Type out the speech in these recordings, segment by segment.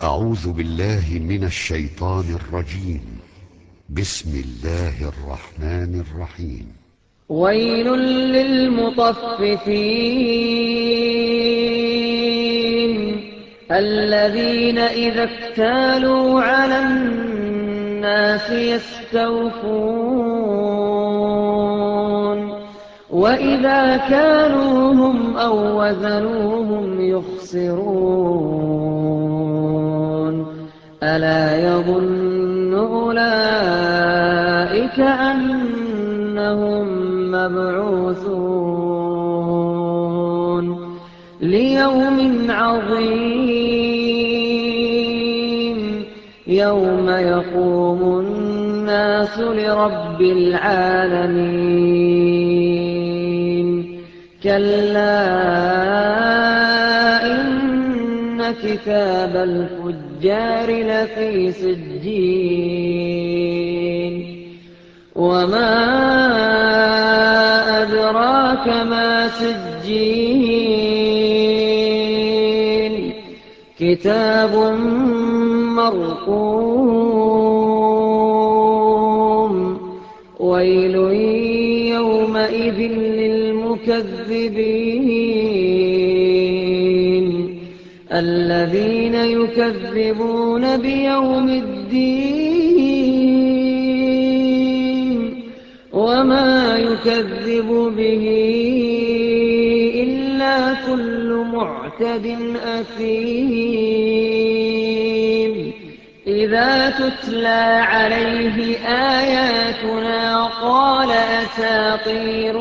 أعوذ بالله من الشيطان الرجيم. بسم الله الرحمن الرحيم. ويل للمطففين الذين إذا اكتالوا على الناس يستوفون وإذا كالوهم أو وزنوهم يخسرون ألا يظن أولئك أنهم مبعوثون ليوم عظيم يوم يقوم الناس لرب العالمين كلا إن كتاب الفجار لفي سجين وما أدراك ما سجين كتاب مرقوم ويل يومئذ للمكذبين الذين يكذبون بيوم الدين وما يكذب به إلا كل معتد أثيم إذا تتلى عليه آياتنا قال أساطير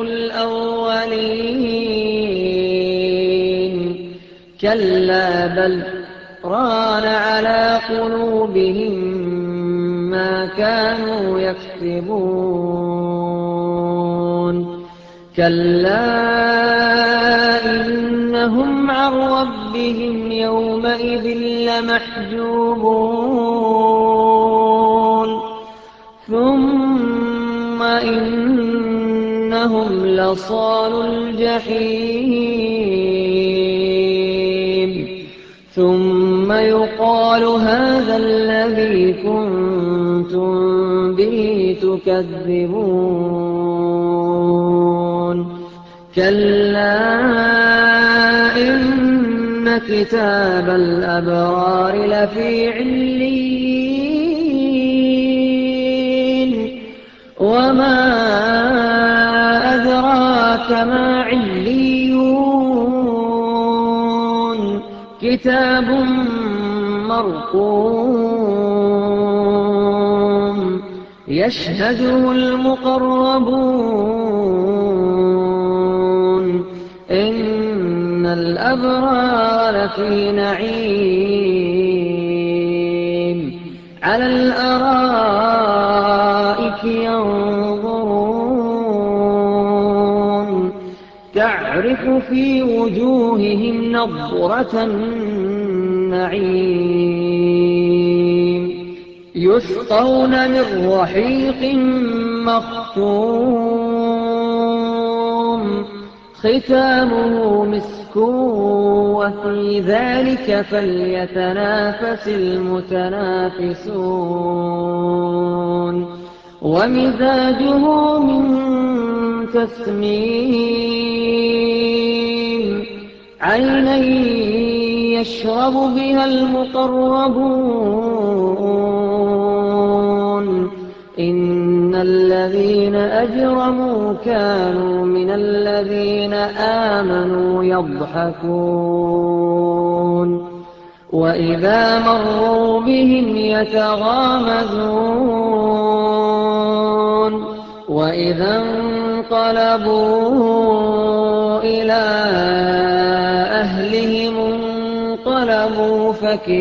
الأولين كلا بل ران على قلوبهم ما كانوا يكسبون كلا إنهم عن ربهم يومئذ لمحجوبون ثم إنهم لصالو الجحيم ثم يقال هذا الذي كنتم به تكذبون كلا إن كتاب الأبرار لفي عليين وما أدراك ما عليون كتاب مرقوم يشهده المقربون إن الأبرار لفي نعيم على الأرائك ينظرون تعرف في وجوههم نضرة النعيم يسقون من رحيق مختوم ختامه مسك وفي ذلك فليتنافس المتنافسون ومزاجه من تسنيم عينا يشرب بها المقربون إن الذين أجرموا كانوا من الذين آمنوا يضحكون وإذا مروا بهم يتغامزون وإذا انقلبوا إلى أهلهم انقلبوا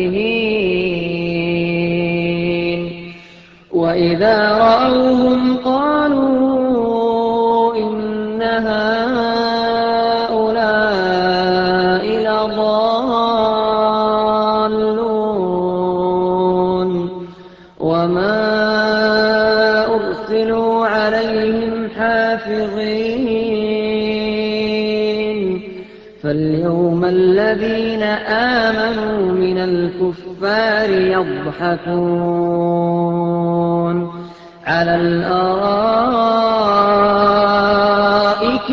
فكهين وإذا رأوهم قالوا إن هؤلاء لضالون وما أرسلوا عليهم حافظين فاليوم الذين آمنوا من الكفار يضحكون على الأرائك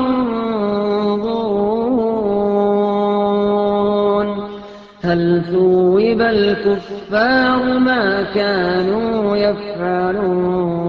ينظرون هل ثوب الكفار ما كانوا يفعلون